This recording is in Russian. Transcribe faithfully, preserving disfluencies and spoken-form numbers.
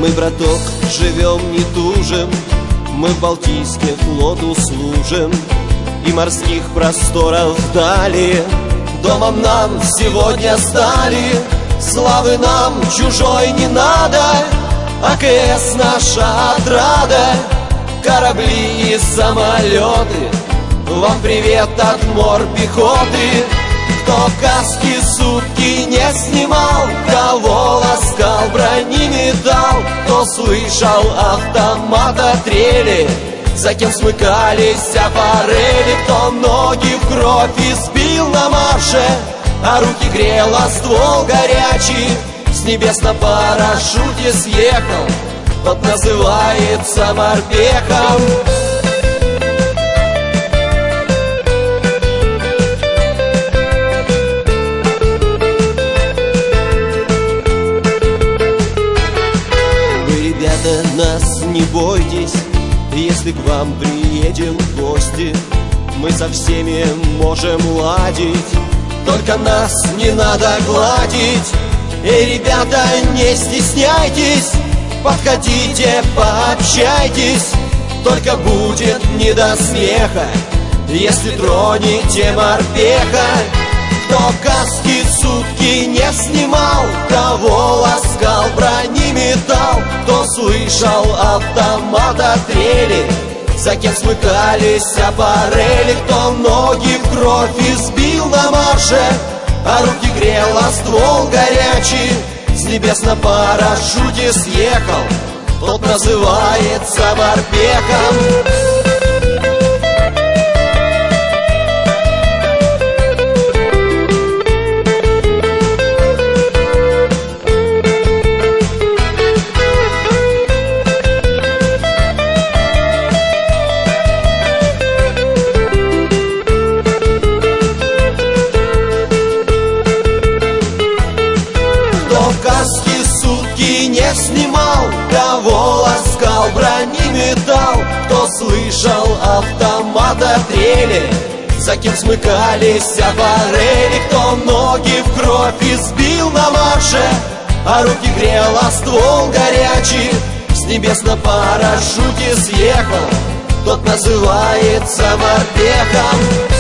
Мы, браток, живем, не тужим, мы в Балтийске флоту служим, и морских просторов вдали домом нам сегодня стали. Славы нам чужой не надо, АКС наша отрада. Корабли и самолеты, вам привет от морпехоты. Кто каски сутки не снимал, кого ласкал брони металл, кто слышал автомата трели, за кем смыкались аппарели, кто ноги в кровь избил на марше, а руки грел, а ствол горячий с небес на парашюте съехал, тот называется морпехом. Вы, ребята, нас не бойтесь, если к вам приедем в гости, мы со всеми можем ладить, только нас не надо гладить. Эй, ребята, не стесняйтесь, подходите, пообщайтесь, только будет не до смеха, если тронете морпеха. Кто каски сутки не снимал, кого ласкал брони металл, кто слышал автомата трели, за кем смыкались аппарели, кто ноги в кровь избил на марше, а руки грел, а ствол горячий с небес на парашюте съехал, тот называется морпехом. Каски сутки не снимал, кого ласкал брони металл, кто слышал автомата трели, за кем смыкались аппарели, кто ноги в кровь избил на марше, а руки грел, а ствол горячий с небес на парашюте съехал, тот называется морпехом.